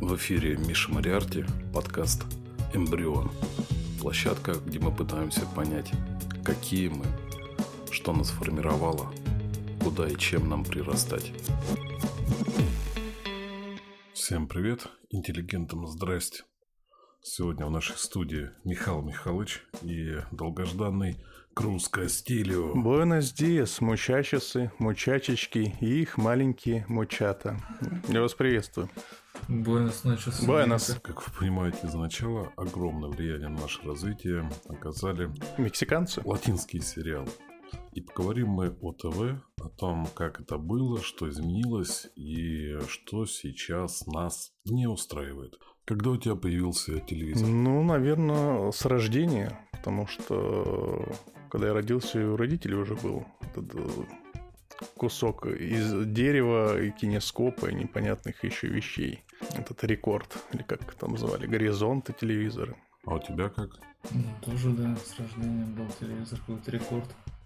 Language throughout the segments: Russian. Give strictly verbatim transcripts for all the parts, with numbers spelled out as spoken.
В эфире Миша Мориарти, подкаст «Эмбрион». Площадка, где мы пытаемся понять, какие мы, что нас формировало, куда и чем нам прирастать. Всем привет, интеллигентам здрасте. Сегодня в нашей студии Михаил Михайлович и долгожданный Круз Кастильо. Буэнос диас, мучачесы, мучачечки и их маленькие мучата. Я вас приветствую. Буэнос ночес. Буэнос. Как вы понимаете, из начала огромное влияние на наше развитие оказали мексиканцы, латинские сериалы. И поговорим мы о ТВ, о том, как это было, что изменилось и что сейчас нас не устраивает. Когда у тебя появился телевизор? Ну, наверное, с рождения, потому что когда я родился, и у родителей уже был этот кусок из дерева и кинескопа и непонятных еще вещей. Этот рекорд, или как там звали, горизонты телевизоры. А у тебя как? Ну, тоже, да, с рождения был телевизор, какой-то рекорд.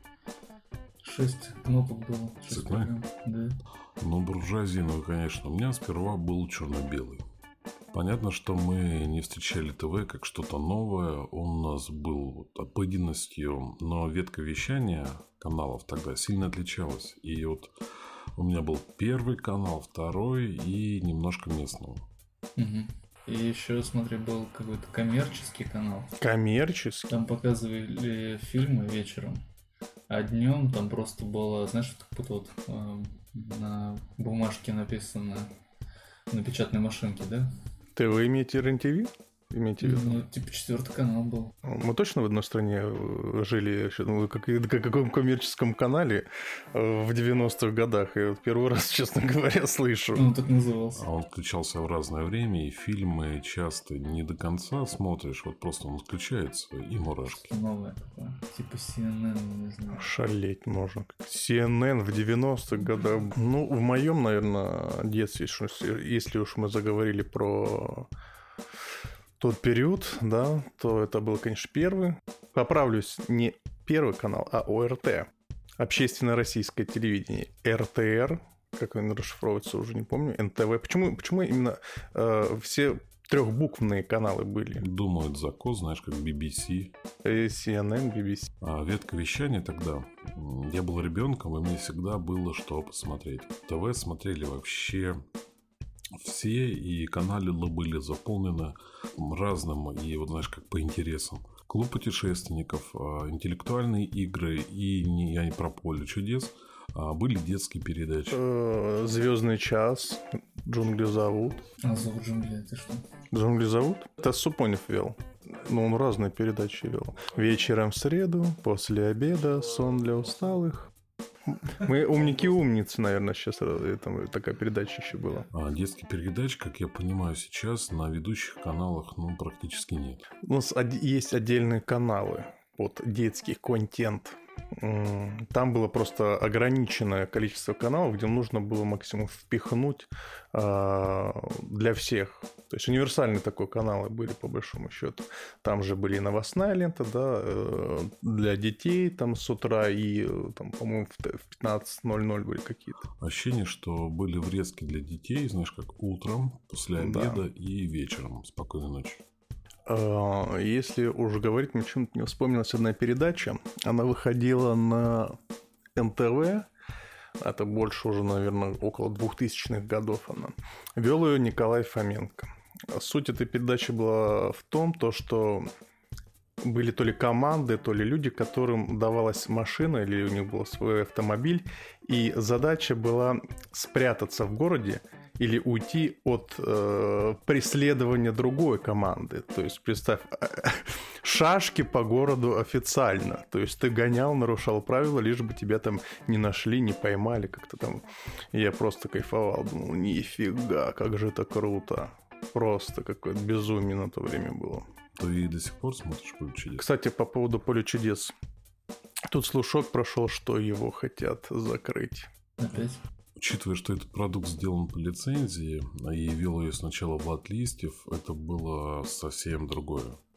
Шесть кнопок было. Шесть программ, да. Ну, буржуазиновый, конечно. У меня сперва был черно-белый. Понятно, что мы не встречали ТВ как что-то новое. Он у нас был обыденностью, но ветка вещания каналов тогда сильно отличалась. И вот у меня был первый канал, второй и немножко местного. Угу. И еще, смотри, был какой-то коммерческий канал. Коммерческий? Там показывали фильмы вечером. А днем там просто было, знаешь, вот вот э, на бумажке написано на печатной машинке, да? Ты вы имеете РЕН-ТВ? Имеете в виду? Ну, типа четвертый канал был. Мы точно в одной стране жили, ну, как, как, как каком коммерческом канале в девяностых годах. Я вот первый раз, честно говоря, слышу. Он так назывался. А он включался в разное время, и фильмы часто не до конца смотришь, вот просто он включается, и мурашки. Новое такое, типа Си Эн Эн, не знаю. Шалеть можно. Си Эн Эн в девяностых годах. Ну, в моем, наверное, детстве, если уж мы заговорили про тот период, да, то это был, конечно, первый. Поправлюсь, не первый канал, а О Эр Тэ. Общественное российское телевидение. Эр Тэ Эр, как он расшифровывается, уже не помню. Эн Тэ Вэ. Почему, почему именно э, все трехбуквенные каналы были? Думают закос, знаешь, как Би Би Си. Си Эн Эн, Би Би Си. А ветка вещания тогда. Я был ребенком, и мне всегда было что посмотреть. ТВ смотрели вообще все, и каналы были заполнены разным, и вот знаешь, как по интересам. Клуб путешественников, интеллектуальные игры, и не, я не про поле чудес, а были детские передачи. Звездный час, Джунгли зовут. А зовут Джунгли, это что? Джунгли зовут? Это Супонев вел. Ну, он разные передачи вел. Вечером в среду, после обеда, сон для усталых. Мы умники-умницы, наверное, сейчас там такая передача еще была. А детские передачи, как я понимаю, сейчас на ведущих каналах ну, практически нет. У нас есть отдельные каналы под детский контент. Там было просто ограниченное количество каналов, где нужно было максимум впихнуть э, для всех. То есть универсальные такие каналы были, по большому счету. Там же были и новостная лента, да, э, для детей там с утра и, там, по-моему, в пятнадцать ноль ноль были какие-то. Ощущение, что были врезки для детей, знаешь, как утром, после обеда, да, и вечером. Спокойной ночи. Если уж говорить, мне почему-то не вспомнилась одна передача. Она выходила на Эн Тэ Вэ. Это больше уже, наверное, около двухтысячных годов она. Вел ее Николай Фоменко. Суть этой передачи была в том, то, что были то ли команды, то ли люди, которым давалась машина, или у них был свой автомобиль, и задача была спрятаться в городе или уйти от э, преследования другой команды. То есть, представь, шашки по городу официально. То есть, ты гонял, нарушал правила, лишь бы тебя там не нашли, не поймали как-то там. И я просто кайфовал, думал, нифига, как же это круто. Просто какое-то безумие на то время было. Ты до сих пор смотришь «Поле чудес»? Кстати, по поводу «Поля чудес». Тут слушок прошел, что его хотят закрыть. Опять? Учитывая, что этот продукт сделан по лицензии, и вел ее сначала Влад Листьев, это было совсем другое.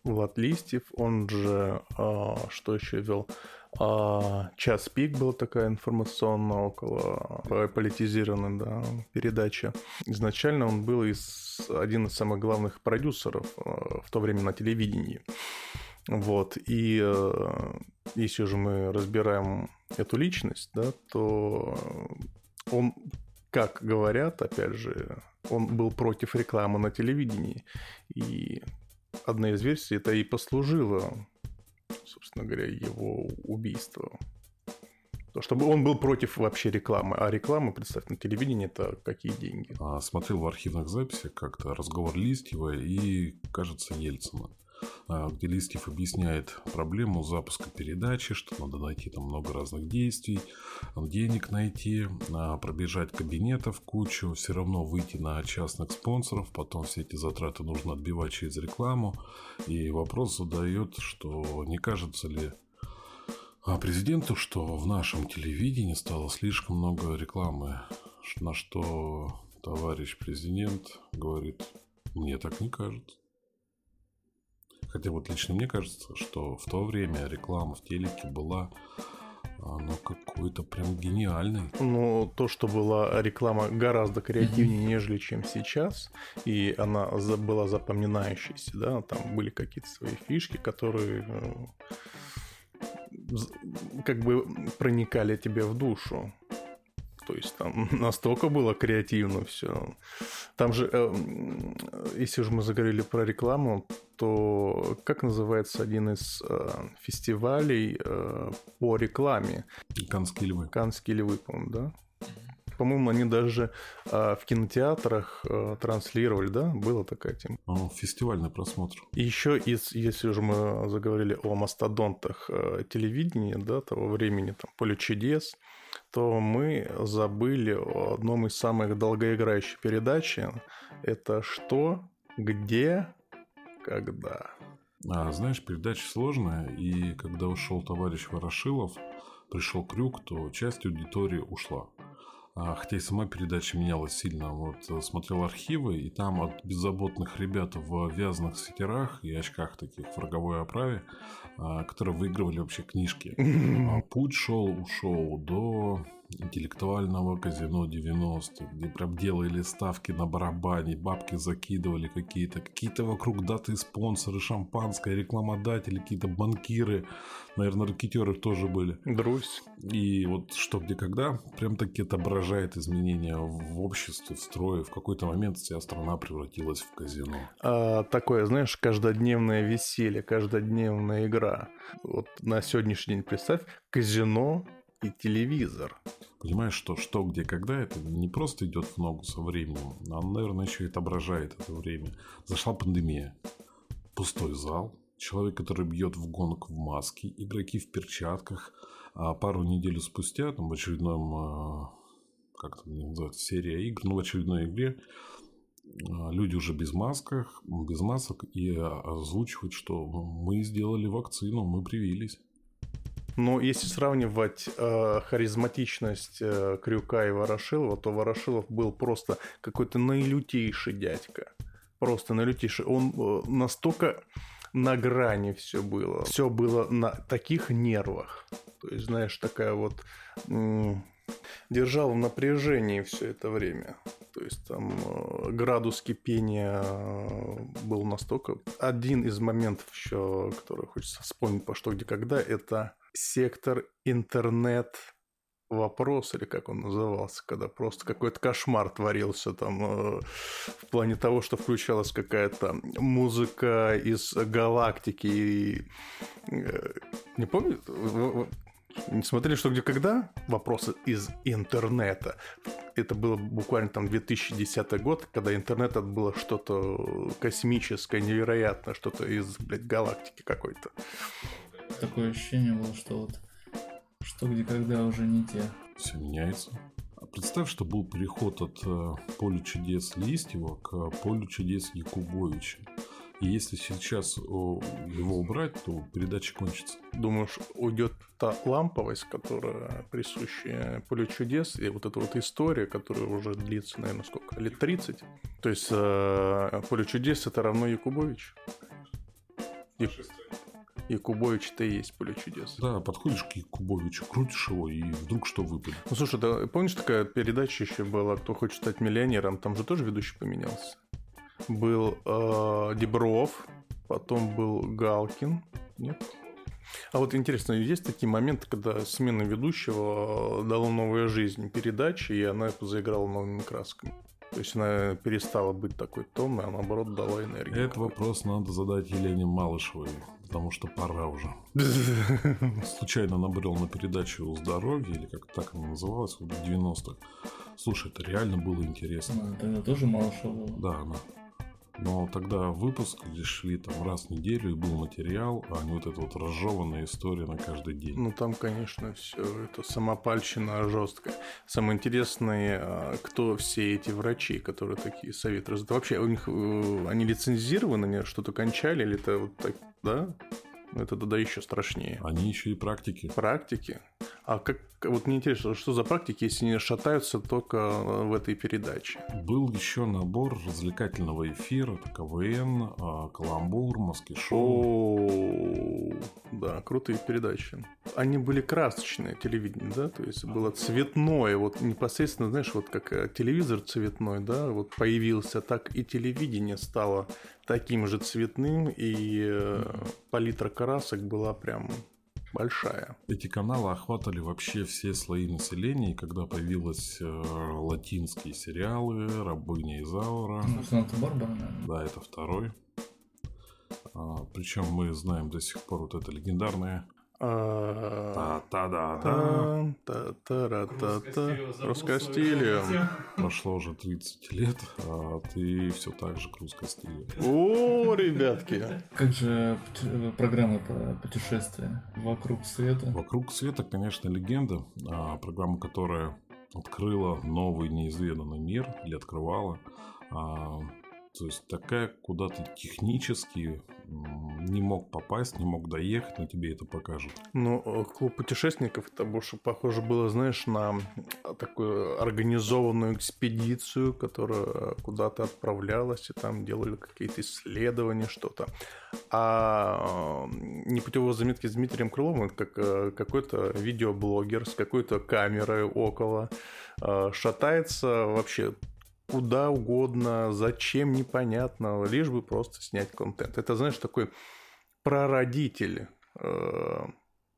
Влад Листьев, он же, а, что еще вел? А, «Час пик» была такая информационная, около политизированная, да, передача. Изначально он был из, один из самых главных продюсеров а, в то время на телевидении. Вот. И а, если же мы разбираем эту личность, да, то он, как говорят, опять же, он был против рекламы на телевидении. И одна из версий это и послужило, собственно говоря, его убийству. То, чтобы он был против вообще рекламы. А реклама, представь, на телевидении это какие деньги? А, смотрел в архивных записях как-то разговор Листьева и, кажется, Ельцина, где Листьев объясняет проблему запуска передачи, что надо найти там много разных действий, денег найти, пробежать кабинетов кучу, все равно выйти на частных спонсоров, потом все эти затраты нужно отбивать через рекламу. И вопрос задает, что не кажется ли президенту, что в нашем телевидении стало слишком много рекламы, на что товарищ президент говорит: мне так не кажется. Хотя вот лично мне кажется, что в то время реклама в телеке была, ну, какой-то прям гениальной. Ну, то, что была реклама гораздо креативнее, mm-hmm. нежели чем сейчас, и она была запоминающейся, да, там были какие-то свои фишки, которые как бы проникали тебе в душу. То есть там настолько было креативно все. Там же, если же мы заговорили про рекламу, то как называется один из фестивалей по рекламе? Каннские львы. Каннские львы, по-моему, да? По-моему, они даже в кинотеатрах транслировали, да? Была такая тема. Ну, фестивальный просмотр. И еще, из, если уже мы заговорили о мастодонтах телевидения, да, того времени, там, «Поле чудес», то мы забыли о одном из самых долгоиграющих передач. Это «Что?», «Где?», «Когда?». А, знаешь, передача сложная, и когда ушел товарищ Ворошилов, пришел Крюк, то часть аудитории ушла. А, хотя и сама передача менялась сильно. Вот смотрел архивы, и там от беззаботных ребят в вязаных свитерах и очках таких в роговой оправе, а, которые выигрывали вообще книжки. А, путь шел, ушел до интеллектуального казино девяностых, где прям делали ставки на барабане, бабки закидывали какие-то, какие-то вокруг даты спонсоры, шампанское, рекламодатели, какие-то банкиры, наверное, ракетёры тоже были. Друзь. И вот «Что, где, когда» прям таки отображает изменения в обществе, в строе. В какой-то момент вся страна превратилась в казино. А, такое, знаешь, каждодневное веселье, каждодневная игра. Вот на сегодняшний день представь, казино и телевизор. Понимаешь, что «Что, где, когда» это не просто идет в ногу со временем, а, наверное, еще и отображает это время. Зашла пандемия. Пустой зал. Человек, который бьет в гонг в маске. Игроки в перчатках. А пару недель спустя, там, в очередном, как это называется, серия игр, ну, в очередной игре, люди уже без масках, без масок и озвучивают, что мы сделали вакцину, мы привились. Но если сравнивать э, харизматичность э, Крюка и Ворошилова, то Ворошилов был просто какой-то наилютейший дядька. Просто наилютейший. Он э, настолько на грани все было. Все было на таких нервах. То есть, знаешь, такая вот... М- держал в напряжении все это время. То есть там э, градус кипения был настолько... Один из моментов еще, который хочется вспомнить по «Что, где, когда», это сектор интернет вопрос, или как он назывался, когда просто какой-то кошмар творился там э, в плане того, что включалась какая-то музыка из галактики. И, э, не помню... Не смотрели «Что, где, когда»? Вопросы из интернета. Это было буквально там две тысячи десятый год, когда интернет это было что-то космическое, невероятное, что-то из, блядь, галактики какой-то. Такое ощущение было, что вот «Что, где, когда» уже не те. Все меняется. Представь, что был переход от э, «Поля чудес» Листьева к «Полю чудес» Якубовича. И если сейчас его убрать, то передача кончится. Думаешь, уйдет та ламповость, которая присуща «Полю чудес», и вот эта вот история, которая уже длится, наверное, сколько? Лет тридцать? То есть э, «Поле чудес» это равно Якубович? И, Якубович-то и есть поле чудес. Да, подходишь к Якубовичу, крутишь его, и вдруг что выпадет. Ну, слушай, да, помнишь, такая передача еще была «Кто хочет стать миллионером»? Там же тоже ведущий поменялся. Был э, Дебров, потом был Галкин. Нет? А вот интересно, есть такие моменты, когда смена ведущего дала новую жизнь передаче, и она заиграла новыми красками? То есть она перестала быть такой томной, а наоборот дала энергию. Этот вопрос надо задать Елене Малышевой, потому что пора уже. Случайно набрел на передачу «Здоровье», или как так она называлась, в девяностых. Слушай, это реально было интересно. А, тогда тоже Малышева. Да, она. Но тогда выпуск шли там раз в неделю, и был материал, а не вот эта вот разжеванная история на каждый день. Ну, там, конечно, все это самопальщина жесткая. Самое интересное, кто все эти врачи, которые такие советы раздают. Вообще, у них они лицензированы, они что-то кончали, или это вот так, да? Это тогда еще страшнее. Они еще и практики. Практики? А как, вот мне интересно, что за практики, если они шатаются только в этой передаче? Был еще набор развлекательного эфира, это КВН, Каламбур, Маски-шоу. О, да, крутые передачи. Они были красочные, телевидение, да? То есть было цветное, вот непосредственно, знаешь, вот как телевизор цветной, да, вот появился, так и телевидение стало таким же цветным, и э, палитра красок была прям большая. Эти каналы охватывали вообще все слои населения, и когда появились э, латинские сериалы, «Рабыня Изаура». Ну, Санта-Барбара, наверное. Да, это второй. А, причем мы знаем до сих пор вот это легендарное та-та-да-да. Та-та-ра-та-та. Роскастилио. Прошло уже тридцать лет, а ты все так же к Роскастилио. О, ребятки. Как же программа про путешествия «Вокруг света»? «Вокруг света», конечно, легенда. А, программа, которая открыла новый неизведанный мир, или открывала. А, то есть такая, куда ты технически не мог попасть, не мог доехать, но тебе это покажут. Ну, клуб путешественников, это больше похоже было, знаешь, на такую организованную экспедицию, которая куда-то отправлялась, и там делали какие-то исследования, что-то. А непутевые заметки с Дмитрием Крыловым, это как какой-то видеоблогер с какой-то камерой около, шатается вообще куда угодно, зачем, непонятно, лишь бы просто снять контент. Это, знаешь, такой прародитель э,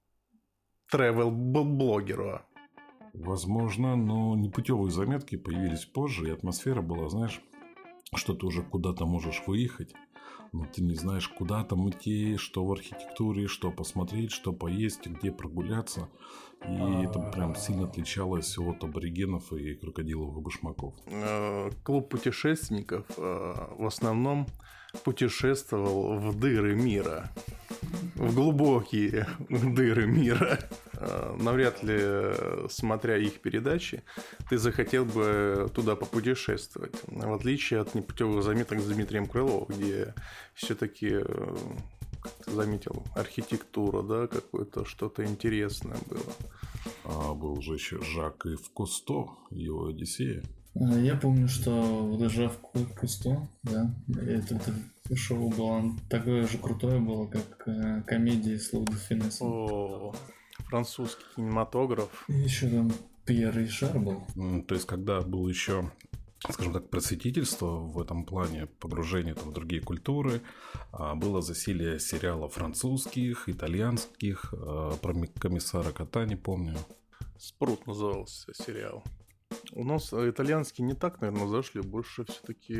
тревел-блогера. Возможно, но непутевые заметки появились позже, и атмосфера была, знаешь, что ты уже куда-то можешь выехать, но ты не знаешь, куда там идти, что в архитектуре, что посмотреть, что поесть, где прогуляться. И это прям сильно отличалось от аборигенов и крокодиловых башмаков. Клуб путешественников в основном путешествовал в дыры мира. В глубокие дыры мира. Навряд ли, смотря их передачи, ты захотел бы туда попутешествовать. В отличие от непутевых заметок с Дмитрием Крыловым, где все-таки, как ты заметил, архитектура, да, какое-то что-то интересное было. А был же еще Жак Ив Кусто, его «Одиссея». Я помню, что вот Жак Ив Кусто, да, это, это шоу было такое же крутое было, как комедия с Луи де Фюнесом. О, французский кинематограф. И еще там Пьер Ришар был. То есть, когда был еще, скажем так, просветительство в этом плане, погружение там, в другие культуры, было засилие сериалов французских, итальянских, про комиссара Кота, не помню. «Спрут» назывался сериал. У нас итальянские не так, наверное, зашли, больше все-таки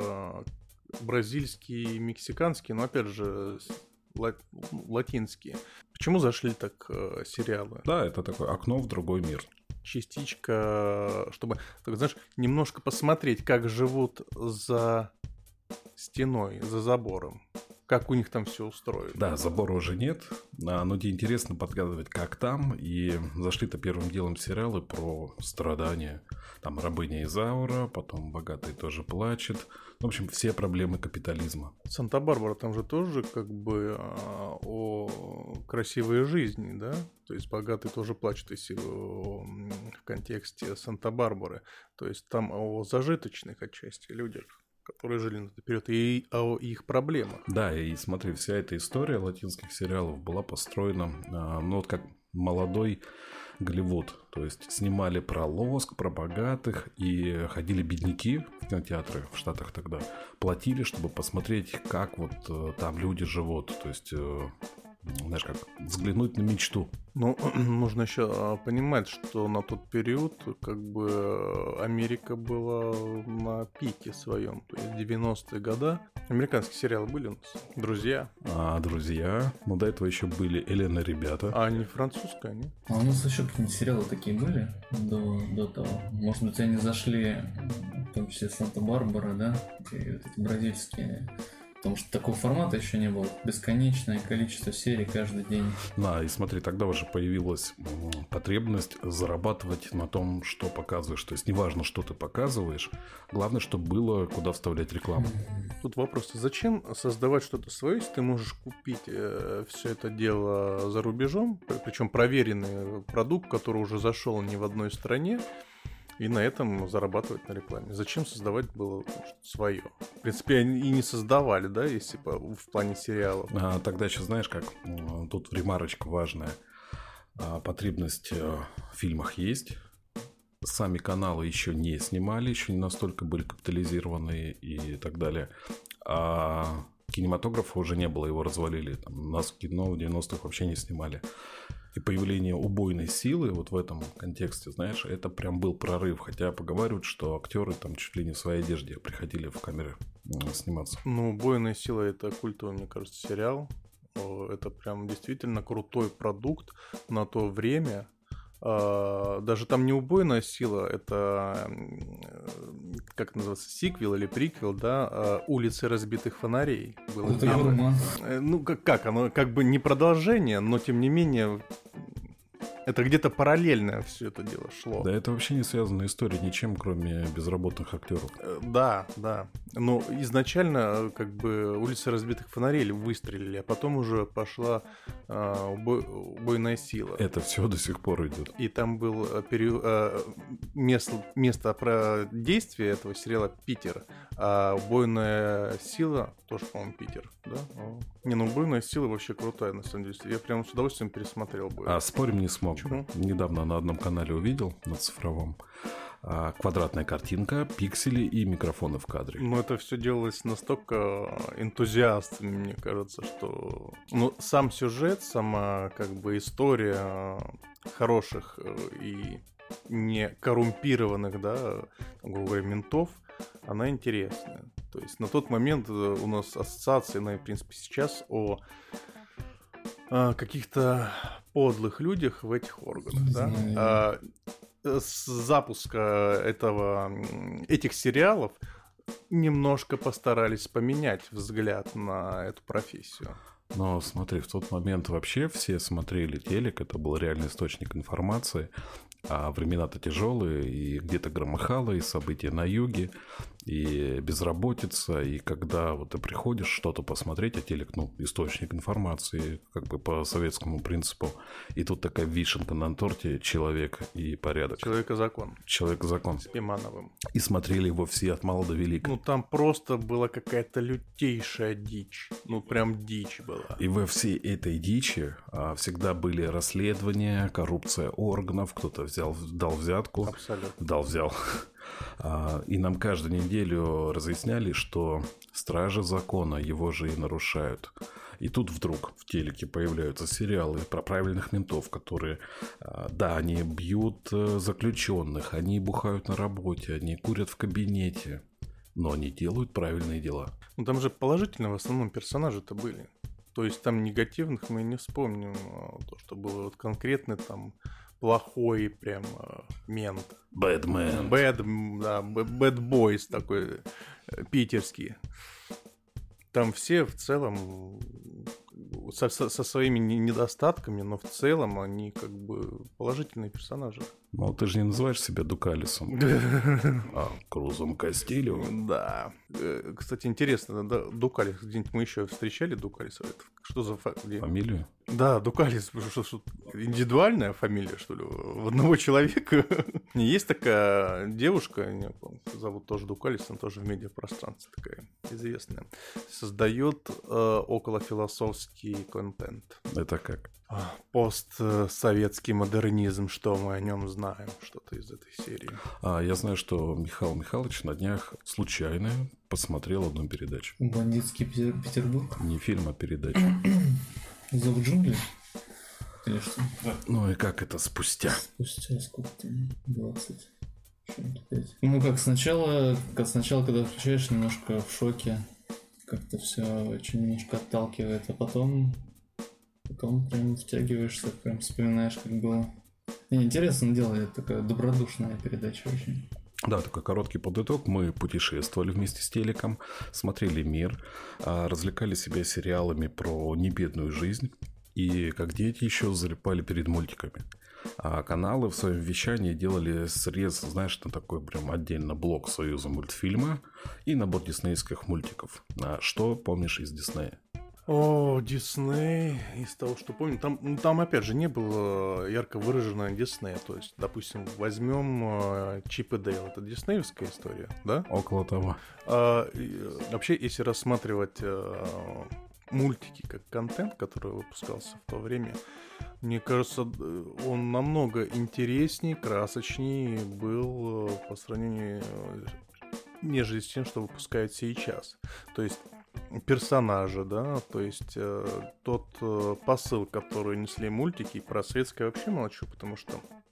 бразильские, мексиканские, но опять же латинские. Почему зашли так сериалы? Да, это такое окно в другой мир. Частичка, чтобы, так, знаешь, немножко посмотреть, как живут за стеной, за забором. Как у них там все устроено. Да, забора уже нет, но тебе интересно подглядывать, как там. И зашли-то первым делом сериалы про страдания. Там «Рабыня Изаура», потом «Богатый тоже плачет». В общем, все проблемы капитализма. «Санта-Барбара» там же тоже как бы о красивой жизни, да? То есть «Богатый тоже плачет», если в контексте «Санта-Барбары». То есть там о зажиточных отчасти людях, которые жили на тот период, и о их проблемах. Да, и смотри, вся эта история латинских сериалов была построена, ну вот как молодой Голливуд. То есть снимали про лоск, про богатых, и ходили бедняки в кинотеатры в Штатах тогда, платили, чтобы посмотреть, как вот там люди живут. То есть, знаешь, как взглянуть на мечту. Ну, нужно еще понимать, что на тот период как бы Америка была на пике своем. То есть девяностые годы. Американские сериалы были у нас. «Друзья». А «Друзья». Ну, до этого еще были «Элен и ребята». А они французские, они? А у нас еще какие-нибудь сериалы такие были до, до того? Может быть, они зашли, в том числе «Санта-Барбара», да? И вот эти бразильские... Потому что такого формата еще не было. Бесконечное количество серий каждый день. Да, и смотри, тогда уже появилась потребность зарабатывать на том, что показываешь. То есть неважно, что ты показываешь, главное, чтобы было куда вставлять рекламу. Тут вопрос, зачем создавать что-то свое, если ты можешь купить э, все это дело за рубежом, причем проверенный продукт, который уже зашел не в одной стране, и на этом зарабатывать на рекламе. Зачем создавать было что-то свое? В принципе, они и не создавали, да, если по, в плане сериалов. А, тогда еще знаешь как, тут ремарочка важная. А, потребность в фильмах есть. Сами каналы еще не снимали, еще не настолько были капитализированы и так далее. А кинематографа уже не было, его развалили. Там, нас кино в девяностых вообще не снимали. И появление убойной силы вот в этом контексте, знаешь, это прям был прорыв. Хотя поговаривают, что актеры там чуть ли не в своей одежде приходили в камеры сниматься. Ну, «Убойная сила» — это культовый, мне кажется, сериал. Это прям действительно крутой продукт на то время. Даже там не «Убойная сила», это, как это называется, сиквел или приквел, да, «Улицы разбитых фонарей». Было это роман. Ну, как, как, оно как бы не продолжение, но тем не менее... Это где-то параллельно все это дело шло. Да, это вообще не связанная история ничем, кроме безработных актеров. Да, да. Но изначально как бы «Улицы разбитых фонарей» выстрелили, а потом уже пошла э, убой, убойная сила. Это все до сих пор идет. И там был пере... э, место, место про действия этого сериала Питер, а убойная сила тоже, по-моему, Питер. Да? Не, ну убойная сила вообще крутая, на самом деле. Я прям с удовольствием пересмотрел бы. А спорим не смог. Почему? Недавно на одном канале увидел, на цифровом, квадратная картинка, пиксели и микрофоны в кадре. Ну, это все делалось настолько энтузиастами, мне кажется, что... Ну, сам сюжет, сама как бы история хороших и не коррумпированных, да, грубо говоря, ментов, она интересная. То есть на тот момент у нас ассоциации, ну и в принципе сейчас, о... каких-то подлых людях в этих органах, да? А, с запуска этого, этих сериалов немножко постарались поменять взгляд на эту профессию. Но смотри, в тот момент вообще все смотрели телек, это был реальный источник информации, а времена-то тяжелые, и где-то громыхало, и события на юге, и безработица, и когда вот ты приходишь что-то посмотреть, а телек, ну, источник информации, как бы по советскому принципу, и тут такая вишенка на торте, человек и порядок. Человека-закон. Человека-закон. С Пимановым. И смотрели его все от мала до велика. Ну, там просто была какая-то лютейшая дичь. Ну, прям дичь была. И во всей этой дичи а, всегда были расследования, коррупция органов, кто-то взял, дал взятку. Абсолютно. Дал, взял. И нам каждую неделю разъясняли, что стражи закона его же и нарушают. И тут вдруг в телеке появляются сериалы про правильных ментов, которые, да, они бьют заключенных, они бухают на работе, они курят в кабинете, но они делают правильные дела. Ну, там же положительные в основном персонажи-то были. То есть там негативных мы не вспомним. То, что было вот конкретно там... плохой прям э, мент. Бэдмен. Бэд, да, бэд бойс такой э, питерский. Там все в целом со, со, со своими недостатками, но в целом они как бы положительные персонажи. Ну, ты же не называешь себя Дукалисом, а Крузом Кастилио. Да. Кстати, интересно, да, Дукалис, где-нибудь мы еще встречали Дукалиса? Что за фамилия? Фамилию? Да, Дукалис, что, что, индивидуальная фамилия, что ли, в одного человека? Есть такая девушка, не помню, зовут тоже Дукалис, она тоже в медиапространстве такая известная, создает э, околофилософский контент. Это как? Постсоветский модернизм, что мы о нем знаем, что-то из этой серии. А, я знаю, что Михаил Михайлович на днях случайно посмотрел одну передачу. Бандитский Петербург? Не фильм, а передачу. Зов джунглей? Или что? Ну и как это спустя? Спустя сколько там? двадцать. пять. Ну как, сначала, как сначала, когда включаешь, немножко в шоке. Как-то все очень немножко отталкивает, а потом... Потом прям втягиваешься, прям вспоминаешь, как было. Не, интересно делает, такая добродушная передача очень. Да, такой короткий подыток. Мы путешествовали вместе с телеком, смотрели мир, развлекали себя сериалами про небедную жизнь. И как дети еще залипали перед мультиками. А каналы в своем вещании делали срез, знаешь, на такой прям отдельно блок Союза мультфильма и набор диснеевских мультиков. А что помнишь из Диснея? О, Дисней, из того, что помню, там, ну, там опять же не было ярко выраженного Диснея. То есть, допустим, возьмем э, Чип и Дейл, это диснеевская история, да? Около того. А, и, вообще, если рассматривать э, мультики как контент, который выпускался в то время, мне кажется, он намного интереснее, красочнее был по сравнению, нежели с тем, что выпускают сейчас. То есть персонажи, да, то есть э, тот э, посыл, который несли мультики, про советское вообще молчу, потому что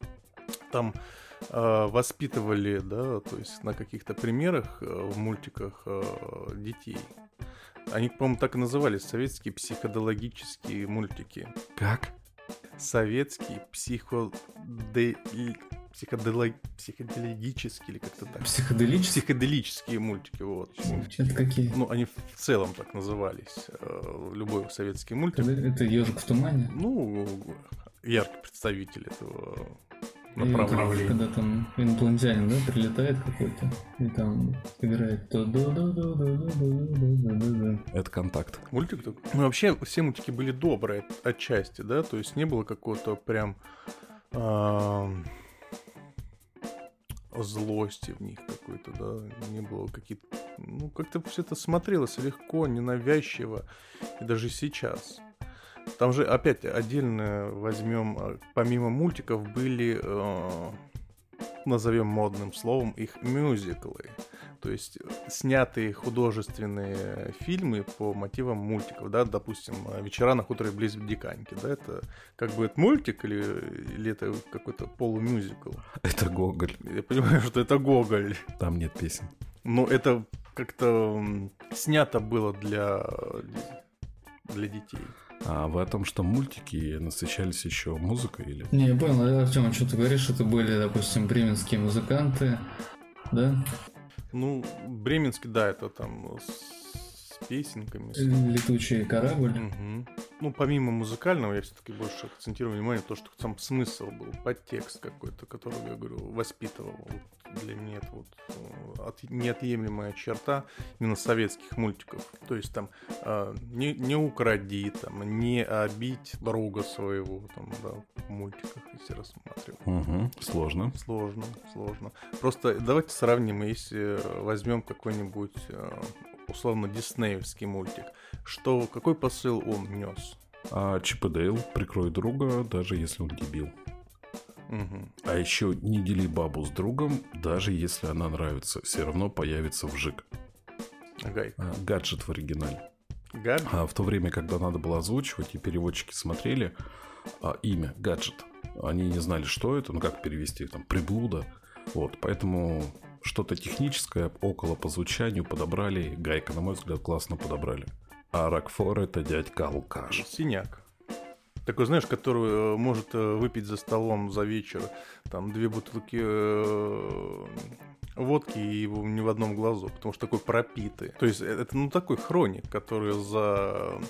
там э, воспитывали, да, то есть на каких-то примерах э, в мультиках э, детей. Они, по-моему, так и назывались, советские психодологические мультики. Как? Советские психоде... Психодело... психоделические или как-то так. Психоделические? Психоделические мультики, вот. Это какие? Ну, они в целом так назывались. Любой советский мультик. Это «Ежик в тумане»? Ну, яркий представитель этого И направления. Когда там инопланетянин, да, прилетает какой-то, и там играет то до до до до до до до до. Это «Контакт». Мультик такой. Ну, вообще, все мультики были добрые отчасти, да, то есть не было какого-то прям... злости в них какой-то, да, не было какие-то, ну, как-то все это смотрелось легко, ненавязчиво, и даже сейчас. Там же опять отдельно возьмем, помимо мультиков были, э, назовем модным словом, их мюзиклы, то есть снятые художественные фильмы по мотивам мультиков, да, допустим, «Вечера на хуторе близ Диканьки», да, это как бы это мультик или, или это какой-то полумюзикл? Это Гоголь. Я понимаю, что это Гоголь. Там нет песен. Но это как-то снято было для, для детей. А в этом, что мультики насыщались еще музыкой или? Не, я понял, Артём, что ты говоришь, это были, допустим, бременские музыканты, да? Ну, бременский, да, это там с, с песенками. С... Летучий корабль. Угу. Ну, помимо музыкального, я все-таки больше акцентирую внимание на то, что там смысл был, подтекст какой-то, который, я говорю, воспитывал. Вот для меня это вот от, неотъемлемая черта именно советских мультиков. То есть там э, не, не укради, там, не обидь друга своего, там, да, в мультиках, если рассматривать. Угу. Сложно. Сложно, сложно. Просто давайте сравним, если возьмем какой-нибудь э, условно диснеевский мультик, что, какой посыл он нес? А Чип и Дейл прикрой друга, даже если он дебил. Угу. А еще не дели бабу с другом, даже если она нравится, все равно появится вжик. Гайк. А, гаджет в оригинале. Гаджет? А в то время, когда надо было озвучивать, и переводчики смотрели а, имя гаджет, они не знали, что это, ну как перевести, там, приблуда. Вот, поэтому что-то техническое около по звучанию подобрали. Гайка, на мой взгляд, классно подобрали. А Рокфор — это дядька алкаш. Синяк. Такой, знаешь, который может выпить за столом за вечер там две бутылки э, водки и его ни в одном глазу, потому что такой пропитый. То есть это, ну, такой хроник, который за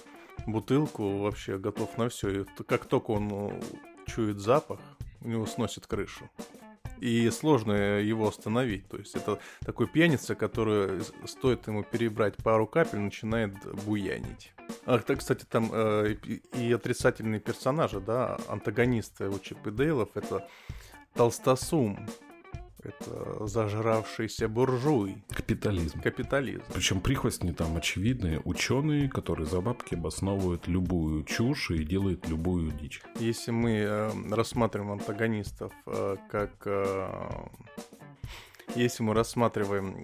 бутылку, вообще готов на все. И как только он чует запах, у него сносит крышу. И сложно его остановить. То есть это такой пьяница, который, стоит ему перебрать пару капель, начинает буянить. А, кстати, там э, и отрицательные персонажи, да, антагонисты у Чип и Дейлов, это Толстосум. Это зажравшийся буржуй. Капитализм. Капитализм. Причем прихвостни там очевидные ученые, которые за бабки обосновывают любую чушь и делают любую дичь. Если мы э, рассматриваем антагонистов э, как... Э, если мы рассматриваем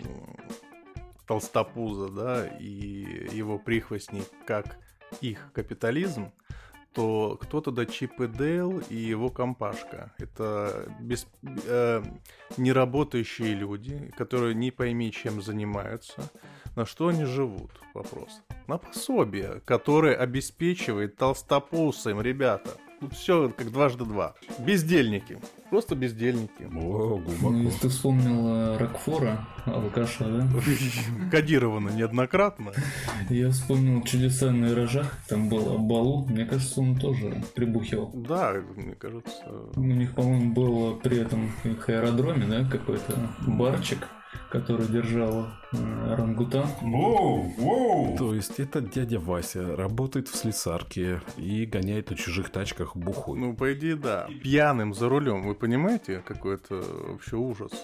Толстопуза, да, и его прихвостней как их капитализм, то кто-то да Чип и Дейл и его компашка. Это без, э, неработающие люди, которые не пойми чем занимаются. На что они живут? Вопрос. На пособие, которое обеспечивает толстопузым, ребята. Тут все как дважды два. Бездельники. Просто бездельники. О, глубоко. Ну, если ты вспомнил э, Рокфора, алкаша, да? Кодировано неоднократно. Я вспомнил «Чудеса на виражах», там был Балу. Мне кажется, он тоже прибухивал. Да, мне кажется. У них, по-моему, был при этом их аэродроме, да, какой-то барчик, который держал э, орангутан. Воу, воу. То есть этот дядя Вася работает в слесарке и гоняет на чужих тачках бухой. Ну, по идее, да. Пьяным за рулем, вы понимаете, какой это вообще ужас?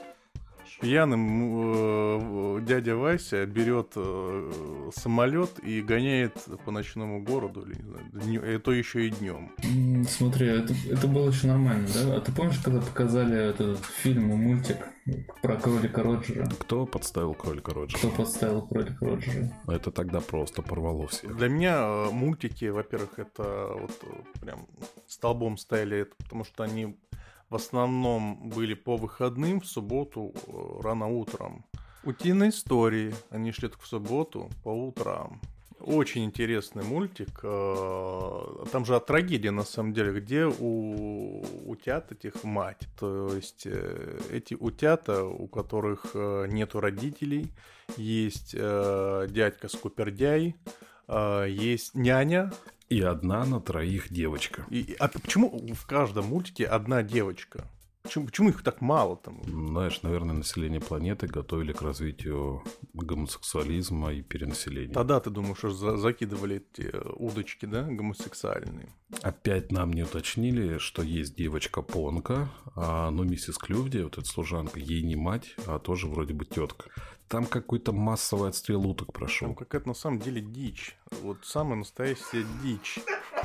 Пьяным э, дядя Вася берет э, самолет и гоняет по ночному городу, или, не знаю, днё, это еще и днем. М, Смотри, это, это было еще нормально, да? А ты помнишь, когда показали этот фильм и мультик про кролика Роджера? Кто подставил кролика Роджера? Кто подставил кролика Роджера? Это тогда просто порвало всех. Для меня э, мультики, во-первых, это вот э, прям столбом стояли, это потому что они в основном были по выходным, в субботу, э, рано утром. Утиные истории, они шли только в субботу по утрам. Очень интересный мультик. э, Там же трагедия, на самом деле, где у утят этих мать. То есть э, эти утята, у которых э, нету родителей, есть э, дядька Скупердяй, э, есть няня. И одна на троих девочка. И, а почему в каждом мультике одна девочка? Почему, почему их так мало там? Знаешь, наверное, население планеты готовили к развитию гомосексуализма и перенаселения. Тогда ты думаешь, что за- закидывали эти удочки, да, гомосексуальные? Опять нам не уточнили, что есть девочка Понка, а, ну, миссис Клювди, вот эта служанка, ей не мать, а тоже вроде бы тетка. Там какой-то массовый отстрел уток прошел. Там какая-то на самом деле дичь. Вот самая настоящая дичь.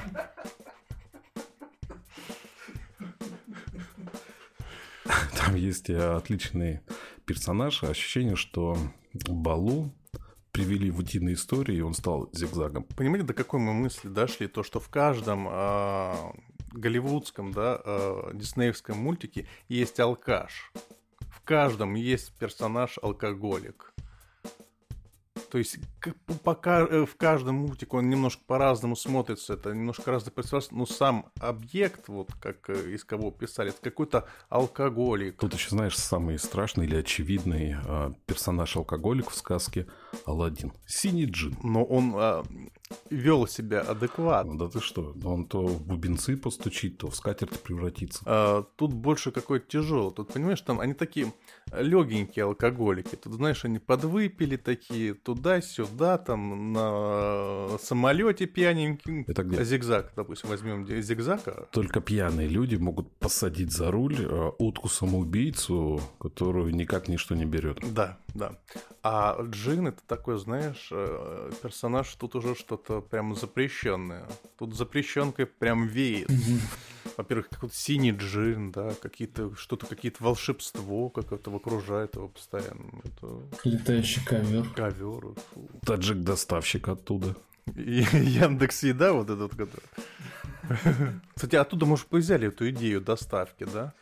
Там есть отличный персонаж, ощущение, что Балу привели в утиные истории, и он стал зигзагом. Понимаете, до какой мы мысли дошли? То, что в каждом э, голливудском, да, э, диснеевском мультике есть алкаш. В каждом есть персонаж-алкоголик. То есть к- пока э, в каждом мультике он немножко по-разному смотрится, это немножко разный персонаж, но сам объект, вот как э, из кого писали, это какой-то алкоголик. Тут еще, знаешь, самый страшный или очевидный а, персонаж-алкоголик в сказке Аладдин. Синий джин. Но он а, вел себя адекватно. Да ты что, он то в бубенцы постучит, то в скатерть превратится. А, тут больше какой-то тяжелый. Тут, понимаешь, там они такие легенькие алкоголики. Тут, знаешь, они подвыпили такие, туда-сюда, там на самолете пьяненьким. Это где? Зигзаг, допустим, возьмем зигзага. Только пьяные люди могут посадить за руль а, утку-самоубийцу, которую никак ничто не берет. Да, да. А Джин это такой, знаешь, э, персонаж, тут уже что-то прям запрещенное. Тут запрещенкой прям веет. Во-первых, какой-то синий джин, да, какие-то, что-то, какие-то волшебство какое-то окружает его постоянно. Это Летающий ковер. ковер. Таджик-доставщик оттуда. И Яндекс.Еда вот этот, который. Кстати, оттуда, может, бы взяли эту идею доставки, да?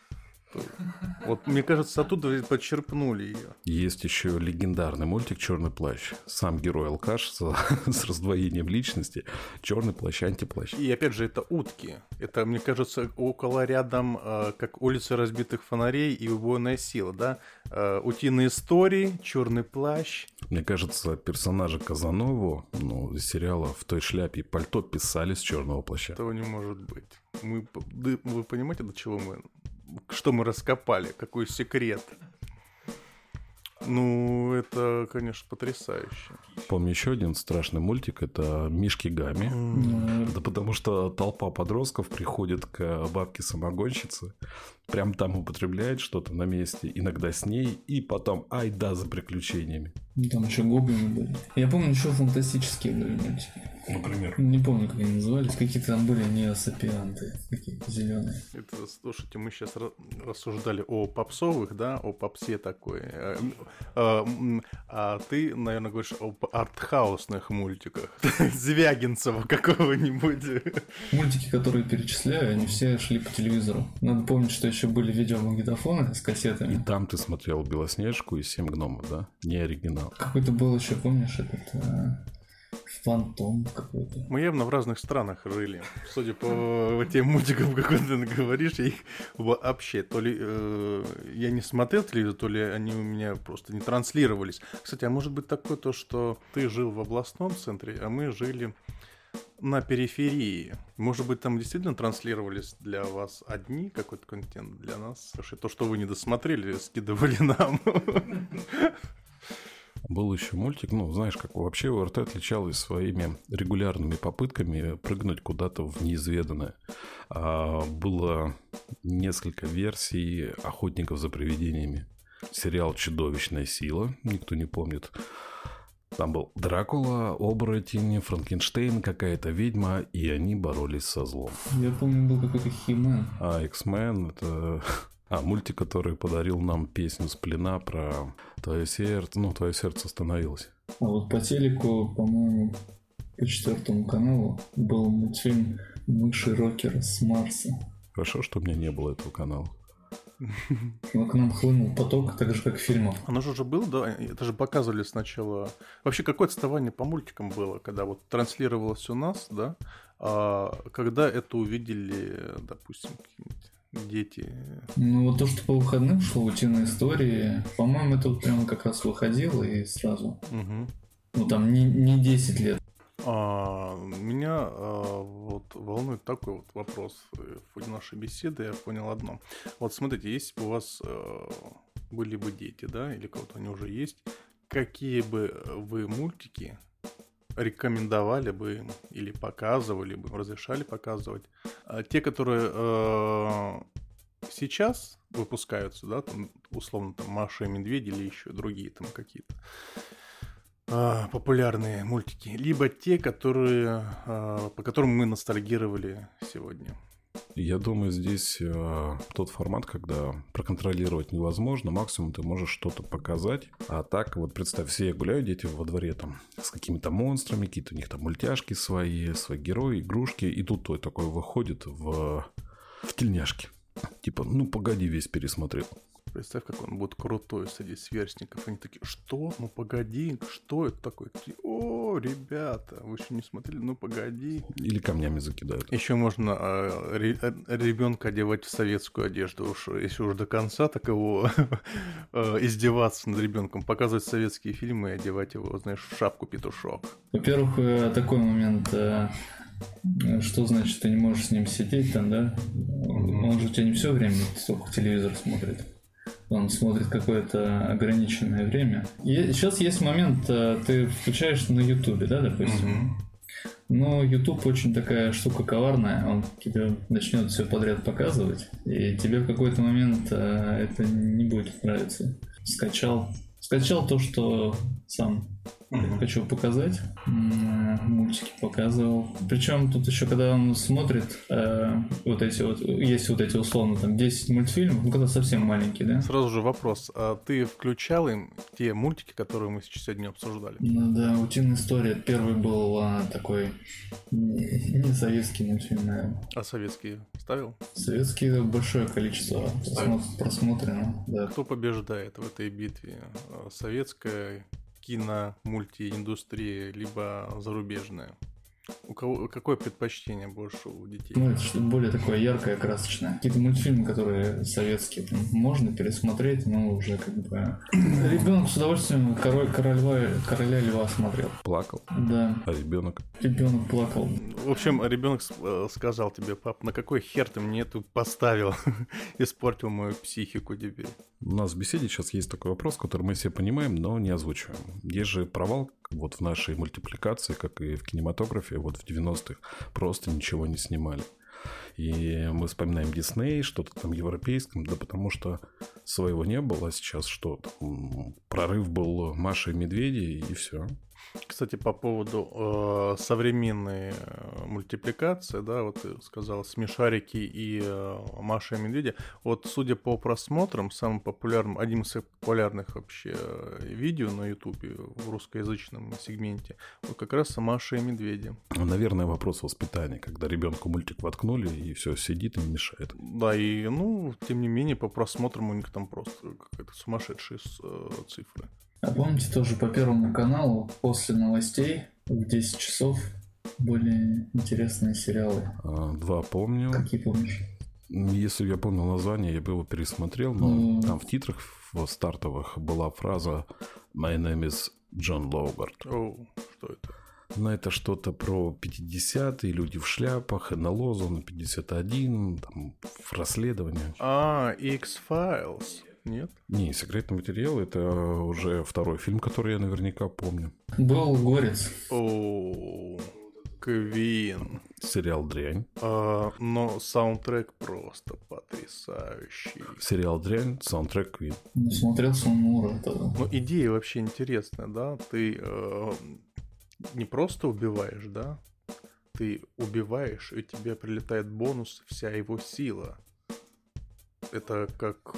Вот, мне кажется, оттуда подчерпнули ее. Есть еще легендарный мультик «Черный плащ». Сам герой алкаш с, с раздвоением личности. Черный плащ, антиплащ. И опять же, это утки. Это, мне кажется, около рядом, э, как улица разбитых фонарей и убойная сила, да? Э, утиные истории, черный плащ. Мне кажется, персонажи Казанову, ну, из сериала «В той шляпе и пальто» писали с черного плаща. Этого не может быть. Мы, вы понимаете, до чего мы... Что мы раскопали? Какой секрет? Ну, это, конечно, потрясающе. Помню еще один страшный мультик. Это «Мишки Гамми». Mm. Да потому что толпа подростков приходит к бабке-самогонщице, прям там употребляет что-то на месте, иногда с ней, и потом ай да за приключениями. Там еще гоблины были. Я помню, еще фантастические были мультики. Например? Не помню, как они назывались. Какие-то там были неосапианты, какие-то зеленые. Это, слушайте, мы сейчас рассуждали о попсовых, да, о попсе такой. А, а, а ты, наверное, говоришь об артхаусных мультиках. Звягинцева какого-нибудь. Мультики, которые перечисляю, они все шли по телевизору. Надо помнить, что еще были видеомагнитофоны с кассетами. И там ты смотрел «Белоснежку» и «Семь гномов», да? Не оригинал. Какой-то был еще, помнишь, этот... Фантом какой-то. Мы явно в разных странах жили. Судя по тем мультикам, как ты говоришь, я их вообще то ли э, я не смотрел телевизор, то ли они у меня просто не транслировались. Кстати, а может быть такое то, что ты жил в областном центре, а мы жили на периферии. Может быть, там действительно транслировались для вас одни какой-то контент, для нас то, что вы не досмотрели, скидывали нам. Был еще мультик, ну, знаешь, как вообще ОРТ отличалась своими регулярными попытками прыгнуть куда-то в неизведанное. А, было несколько версий «Охотников за привидениями». Сериал «Чудовищная сила», никто не помнит. Там был Дракула, оборотень, Франкенштейн, какая-то ведьма, и они боролись со злом. Я помню, был какой-то Хи-Мен. А X-Men — это... А, мультик, который подарил нам песню «Сплина» про твое сердце, ну, твое сердце остановилось. А вот по телеку, по-моему, по четвертому каналу был мультфильм «Мыши-рокеры с Марса». Хорошо, что у меня не было этого канала. Но к нам хлынул поток, так же, как в фильмах. Оно же уже было, да? Это же показывали сначала... Вообще, какое отставание по мультикам было, когда вот транслировалось у нас, да? А когда это увидели, допустим, какие-нибудь... Дети. Ну, вот то, что по выходным шло «Утиные истории», по-моему, это вот прямо как раз выходило и сразу. Угу. Ну, там не, не десять лет. А, меня а, вот волнует такой вот вопрос. В ходе нашей беседы я понял одно. Вот смотрите, если бы у вас а, были бы дети, да, или кого-то они уже есть, какие бы вы мультики рекомендовали бы им или показывали бы, разрешали показывать. А те, которые э, сейчас выпускаются, да, там, условно, там, Маша и Медведь или еще другие там какие-то э, популярные мультики, либо те, которые, э, по которым мы ностальгировали сегодня. Я думаю, здесь э, тот формат, когда проконтролировать невозможно, максимум ты можешь что-то показать. А так, вот представь, все гуляют, дети во дворе там с какими-то монстрами, какие-то у них там мультяшки свои, свои герои, игрушки. И тут той такой выходит в, в тельняшке. Типа, ну погоди, весь пересмотрел. Представь, как он будет крутой среди сверстников. Они такие, что? Ну погоди, что это такое? Такие, о, ребята, вы еще не смотрели? Ну погоди. Или камнями закидают. Еще можно э, ребенка одевать в советскую одежду. Уж, если уж до конца, так его э, издеваться над ребенком, показывать советские фильмы и одевать его, знаешь, в шапку-петушок. Во-первых, такой момент... Что значит, ты не можешь с ним сидеть там, да? Он же у тебя не все время только телевизор смотрит. Он смотрит какое-то ограниченное время. И сейчас есть момент, ты включаешь на Ютубе, да, допустим. Mm-hmm. Но Ютуб очень такая штука коварная. Он тебе начнет все подряд показывать. И тебе в какой-то момент это не будет нравиться. Скачал. Скачал то, что сам mm-hmm. хочу показать. мультики показывал. Причем тут еще, когда он смотрит, э, вот эти вот, есть вот эти условно там десять мультфильмов, ну когда совсем маленькие, да? Сразу же вопрос, а ты включал им те мультики, которые мы сейчас сегодня обсуждали? Ну да, «Утиная история». Первый был а, такой не, не советский мультфильм, наверное. А советские ставил? Советские большое количество просмотр- просмотрено, да. Кто побеждает в этой битве? Советская кино-мультииндустрия, либо зарубежная? У кого какое предпочтение больше у детей? Ну, это что-то более такое яркое, красочное. Какие-то мультфильмы, которые советские, там, можно пересмотреть, но уже как бы... Ребенок с удовольствием король, короля, короля льва смотрел. Плакал. Да. А ребенок? Ребенок плакал. В общем, ребенок сказал тебе: пап, на какой хер ты мне эту поставил? Испортил мою психику теперь. У нас в беседе сейчас есть такой вопрос, который мы все понимаем, но не озвучиваем. Есть же провал вот в нашей мультипликации, как и в кинематографе, вот в девяностых просто ничего не снимали. И мы вспоминаем Дисней, что-то там европейском, да потому что своего не было, а сейчас что? Там, прорыв был Маши и Медведи, и все. Кстати, по поводу э, современной э, мультипликации, да, вот ты сказал «Смешарики» и э, «Маша и Медведя». Вот, судя по просмотрам, самым популярным, одним из популярных вообще видео на Ютубе в русскоязычном сегменте, вот как раз «Маша и Медведи». Наверное, вопрос воспитания, когда ребенку мультик воткнули, и все сидит и не мешает. Да, и, ну, тем не менее, по просмотрам у них там просто какие-то сумасшедшие э, цифры. А помните, тоже по Первому каналу после новостей в десять часов были интересные сериалы? А, два помню. Какие помнишь? Если я помнил название, я бы его пересмотрел, но Ну. там в титрах в стартовых была фраза «My name is John Loggart». О, что это? Ну, это что-то про пятидесятые, люди в шляпах, эн эл о, зона пятьдесят один, там, расследование. А, X-Files. Нет? Не, «Секретный материал» — это уже второй фильм, который я наверняка помню. Был «Горец». О, Квин. Сериал «Дрянь». А, но саундтрек просто потрясающий. Сериал «Дрянь», саундтрек «Квин». Ну, смотрел Сумура тогда. Ну, идея вообще интересная, да? Ты э, не просто убиваешь, да? Ты убиваешь, и тебе прилетает бонус, вся его сила. Это как...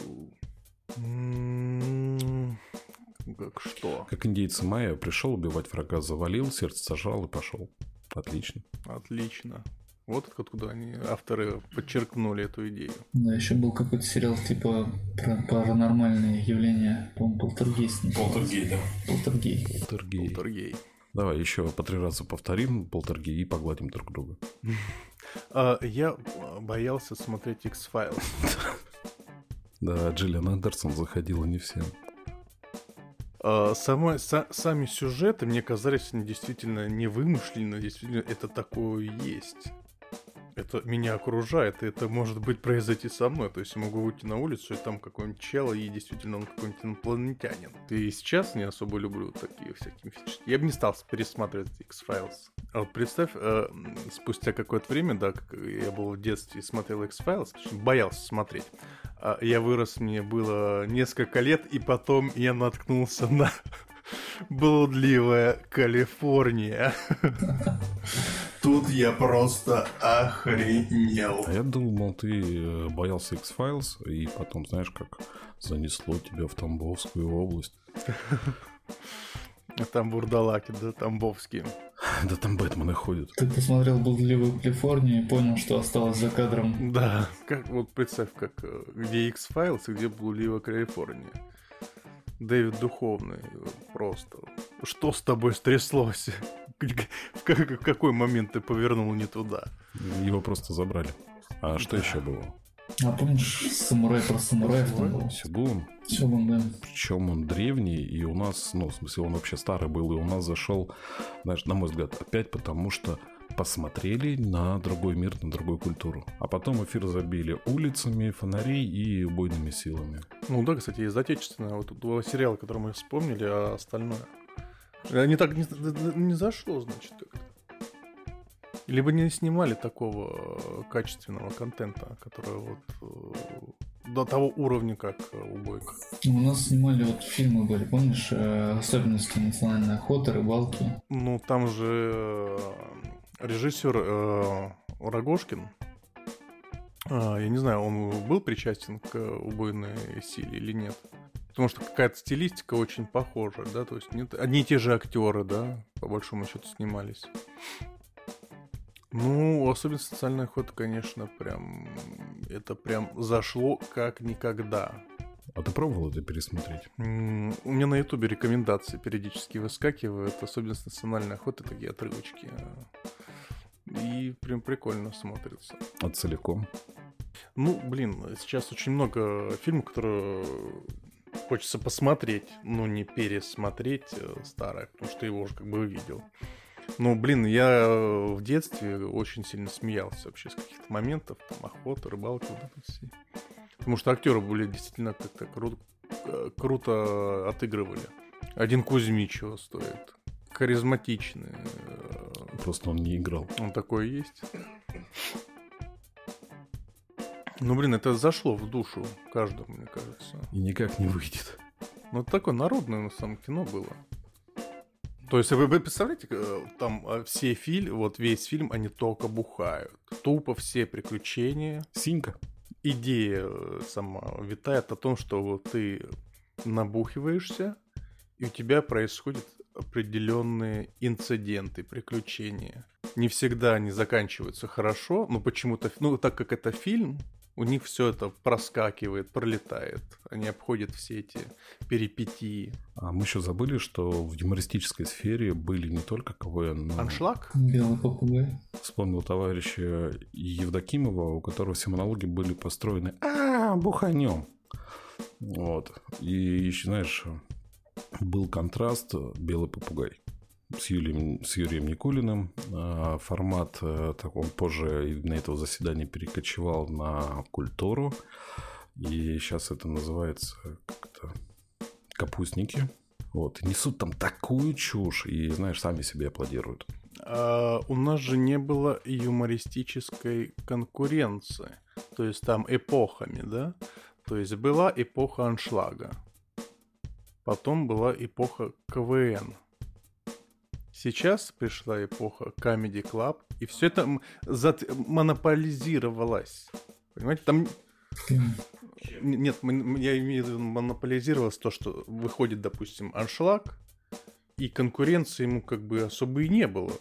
м, Как что? Как индейцы майя, пришел убивать врага, завалил, сердце сожрал и пошел. Отлично. Отлично. Вот откуда они, авторы, подчеркнули эту идею. Да, еще был какой-то сериал типа про паранормальные явления. По-моему, «Полтергейст». Полтергей, да. «Полтергей». Полтергей. Полтергей. Давай еще по три раза повторим полтергей и погладим друг друга. А, я боялся смотреть X-Files. Да, Джиллиан Андерсон заходила не всем. А, сама, са, сами сюжеты мне казались они действительно не вымышлены, действительно это такое есть. Это меня окружает, и это может быть произойти со мной. То есть я могу выйти на улицу, и там какой-нибудь чел, и действительно он какой-нибудь инопланетянин. И сейчас не особо люблю такие всякие фишки. Я бы не стал пересматривать X-Files. А вот представь, э, спустя какое-то время, да, как я был в детстве и смотрел X-Files, боялся смотреть. А я вырос, мне было несколько лет, и потом я наткнулся на блудливая Калифорния. Тут я просто охренел. А я думал, ты боялся X-Files, и потом, знаешь, как занесло тебя в Тамбовскую область. Там бурдалаки, да, тамбовские. Да там Бэтмены ходят. Ты посмотрел «Блудливую Калифорнию» и понял, что осталось за кадром. Да, как вот представь, как где X-Files и где блудливая Калифорния. Дэвид Духовный, просто. Что с тобой стряслось? В какой момент ты повернул не туда? Его просто забрали. А что еще было? А помнишь, самурай про самураев там был? Сёгун. Сёгун, да. Причем он древний, и у нас, ну, в смысле, он вообще старый был, и у нас зашел, знаешь, на мой взгляд, опять потому, что посмотрели на другой мир, на другую культуру. А потом эфир забили улицами, фонарей и убойными силами. Ну да, кстати, из отечественного вот два сериала, которые мы вспомнили, а остальное. Не так не, не зашло, значит, как-то. Либо не снимали такого качественного контента, который вот до того уровня, как у Бойко. У нас снимали вот фильмы были, помнишь, э, особенности национальной охоты, рыбалки. Ну, там же режиссер э, Рогожкин. А, я не знаю, он был причастен к убойной силе или нет. Потому что какая-то стилистика очень похожа, да, то есть нет, одни и те же актеры, да, по большому счету снимались. Ну, особенно социальная охота, конечно, прям, это прям зашло как никогда. А ты пробовал это пересмотреть? М, У меня на ютубе рекомендации периодически выскакивают, особенно с национальной охоты, такие отрывочки. И прям прикольно смотрится. А целиком? Ну, блин, сейчас очень много фильмов, которые хочется посмотреть, но не пересмотреть э, старое, потому что его уже как бы увидел. Ну, блин, я в детстве очень сильно смеялся вообще с каких-то моментов, там, охота, рыбалка, вот это все. Потому что актеры были действительно как-то кру- э, круто отыгрывали. Один Кузьмич чего стоит. Харизматичный. э, Просто он не играл. Он такой есть. Ну, блин, это зашло в душу каждому, мне кажется. И никак не выйдет. Ну, это такое народное, на самом кино было. То есть, вы, вы представляете, э, там э, все фильмы, вот весь фильм, они только бухают. Тупо все приключения. Синька. Идея э, сама витает о том, что вот ты набухиваешься, и у тебя происходят определенные инциденты, приключения. Не всегда они заканчиваются хорошо, но почему-то, ну, так как это фильм, у них все это проскакивает, пролетает. Они обходят все эти перипетии. А мы еще забыли, что в юмористической сфере были не только КВН, но... Аншлаг? Белый попугай. Вспомнил товарища Евдокимова, у которого все монологи были построены «А, буханем». Вот. И еще, знаешь, был контраст «Белый попугай» с Юрием, с Юрием Никулиным. А, формат, так он позже на этого заседания перекочевал на культуру. И сейчас это называется как-то «Капустники». Вот. И несут там такую чушь, и, знаешь, сами себе аплодируют. А, у нас же не было юмористической конкуренции. То есть там эпохами, да? То есть была эпоха аншлага. Потом была эпоха КВН. Сейчас пришла эпоха Comedy Club, и все это м- зат- монополизировалось. Понимаете, там... Н- Нет, м- я имею в виду, монополизировалось то, что выходит, допустим, аншлаг, и конкуренции ему как бы особо и не было.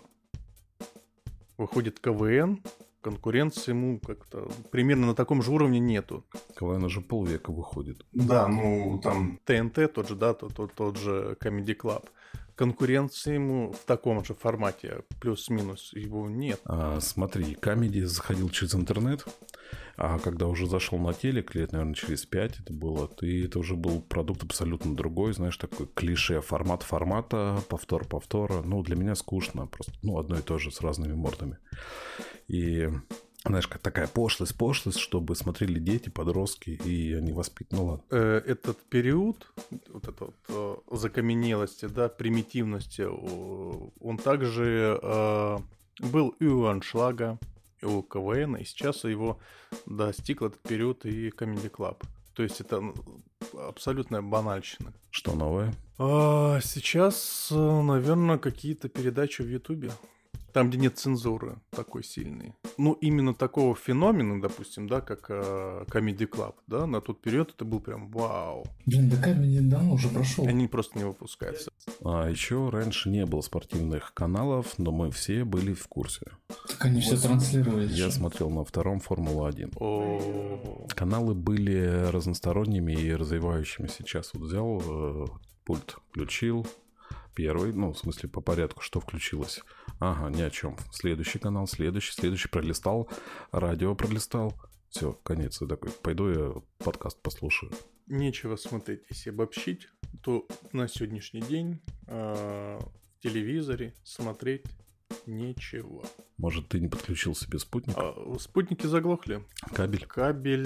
Выходит КВН, конкуренции ему как-то примерно на таком же уровне нету. КВН уже полвека выходит. Да, ну там ТНТ тот же, да, тот, тот, тот же Comedy Club. Конкуренции ему в таком же формате, плюс-минус, его нет. А, смотри, Камеди заходил через интернет, а когда уже зашел на телек, лет, наверное, через пять это было, ты, это уже был продукт абсолютно другой, знаешь, такой клише, формат формата, повтор повтора. Ну, для меня скучно, просто, ну, одно и то же с разными мордами. И... Знаешь, как такая пошлость, пошлость, чтобы смотрели дети, подростки, и они воспитаны. Этот период, вот эта вот закаменелости, да, примитивности, он также э, был и у аншлага, и у КВН, и сейчас его достиг этот период и Comedy Club. То есть это абсолютная банальщина. Что новое? А сейчас, наверное, какие-то передачи в Ютубе. Там, где нет цензуры такой сильной. Ну, именно такого феномена, допустим, да, как э, Comedy Club, да, на тот период это был прям вау. Блин, да Comedy давно уже прошел. Они просто не выпускаются. А еще раньше не было спортивных каналов, но мы все были в курсе. Так они все транслировались. Я смотрел на втором Формулу один. О, Каналы были разносторонними и развивающими. Сейчас вот взял э, пульт, включил. Первый, ну, в смысле, по порядку, что включилось. Ага, ни о чем. Следующий канал, следующий, следующий. Пролистал, радио пролистал. Все, конец. Я такой, пойду я подкаст послушаю. Нечего смотреть. Если обобщить, то на сегодняшний день э, в телевизоре смотреть нечего. Может, ты не подключил себе спутник? А, спутники заглохли. Кабель? Кабель...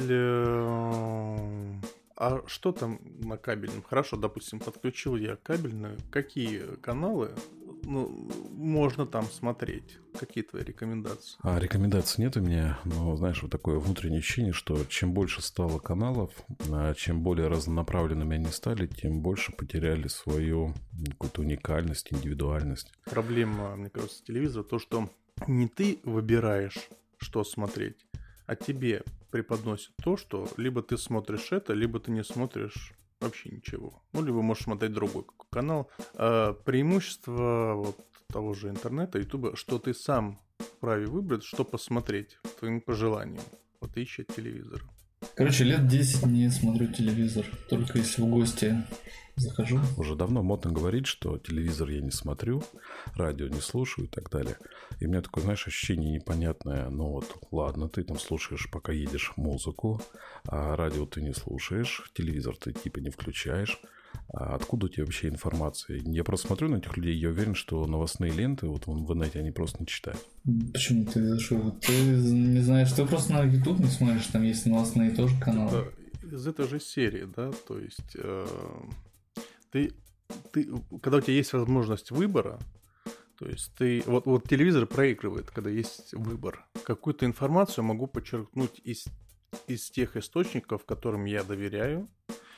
Э, а что там на кабельном? Хорошо, допустим, подключил я кабельную. Какие каналы ну, можно там смотреть. Какие твои рекомендации? А рекомендаций нет у меня, но, знаешь, вот такое внутреннее ощущение, что чем больше стало каналов, чем более разнонаправленными они стали, тем больше потеряли свою какую-то уникальность, индивидуальность. Проблема, мне кажется, телевизора то, что не ты выбираешь, что смотреть, а тебе преподносят то, что либо ты смотришь это, либо ты не смотришь вообще ничего. Ну, либо можешь смотреть другой канал. А преимущество вот того же интернета, ютуба, что ты сам вправе выбрать, что посмотреть твоим пожеланиям. В отличие от телевизора. Короче, лет десять не смотрю телевизор. Только если в гости захожу. Уже давно модно говорить, что телевизор я не смотрю, радио не слушаю и так далее. И у меня такое, знаешь, ощущение непонятное. Ну вот, ладно, ты там слушаешь, пока едешь, музыку, а радио ты не слушаешь, телевизор ты типа не включаешь. А откуда у тебя вообще информация? Я просто смотрю на этих людей, я уверен, что новостные ленты вот в интернете они просто не читают. Почему ты что? Ты не знаешь, ты просто на YouTube не смотришь, там есть новостные тоже каналы. Это из этой же серии, да, то есть э, ты, ты, когда у тебя есть возможность выбора, то есть ты, вот, вот телевизор проигрывает, когда есть выбор. Какую-то информацию могу подчеркнуть из, из тех источников, которым я доверяю,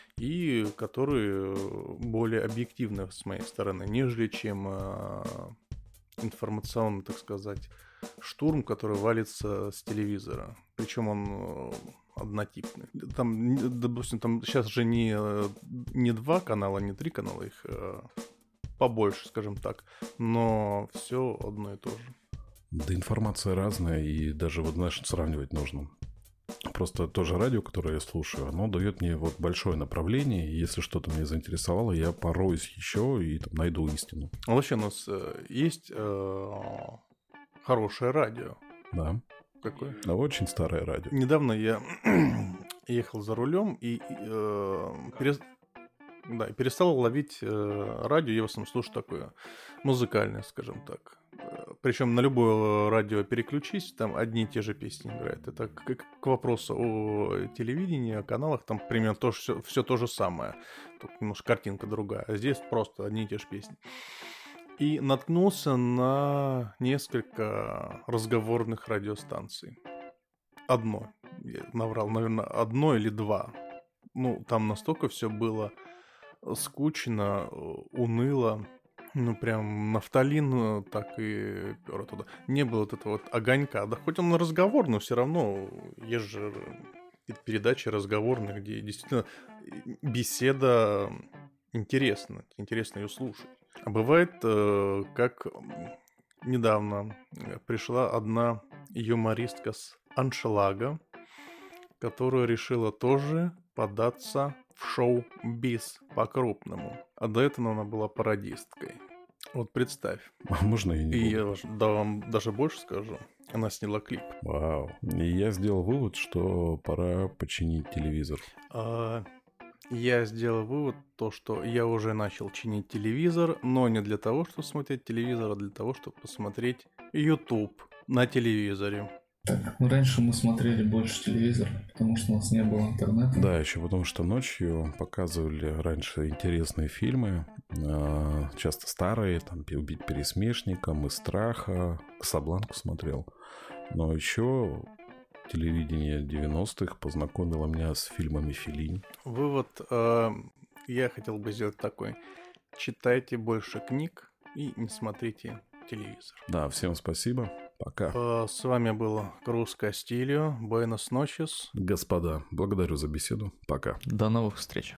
и которые более объективны с моей стороны, нежели чем э, информационный, так сказать, штурм, который валится с телевизора. Причем он однотипный. Там, допустим, там сейчас же не, не два канала, не три канала, их э, побольше, скажем так, но все одно и то же. Да информация разная, и даже вот, знаешь, сравнивать нужно. Просто то же радио, которое я слушаю, оно дает мне вот большое направление, и если что-то меня заинтересовало, я пороюсь еще и там найду истину. А вообще у нас э, есть э, хорошее радио. Да. Какое? Да, очень старое радио. Недавно я ехал за рулем и э, перес... да, перестал ловить э, радио, я в основном слушаю такое музыкальное, скажем так. Причем на любое радио переключись, там одни и те же песни играют. Это к, к вопросу о телевидении, о каналах, там примерно то, все, все то же самое. Только немножко картинка другая. А здесь просто одни и те же песни. И наткнулся на несколько разговорных радиостанций. Одно. Я наврал, наверное, одно или два. Ну, там настолько все было скучно, уныло. Ну, прям нафталин так и пёр оттуда. Не было вот этого вот огонька. Да хоть он разговор, но все равно есть же передачи разговорные, где действительно беседа интересна. Интересно ее слушать. А бывает, как недавно пришла одна юмористка с аншлага, которая решила тоже податься в шоу-биз по-крупному. А до этого она была пародисткой. Вот представь. А можно я не И буду? я да, вам даже больше скажу. Она сняла клип. Вау. И я сделал вывод, что пора починить телевизор. А, я сделал вывод, то, что я уже начал чинить телевизор, но не для того, чтобы смотреть телевизор, а для того, чтобы посмотреть YouTube на телевизоре. Так, ну раньше мы смотрели больше телевизор, потому что у нас не было интернета. Да, еще потому что ночью показывали раньше интересные фильмы, часто старые, там «Убить пересмешника», «Мы страха», «Касабланку» смотрел. Но еще телевидение девяностых познакомило меня с фильмами Феллини. Вывод э, я хотел бы сделать такой. Читайте больше книг и не смотрите телевизор. Да, всем спасибо. Пока. Э, с вами был Крус Кастильо. Буэнос ночес. Господа, благодарю за беседу. Пока. До новых встреч.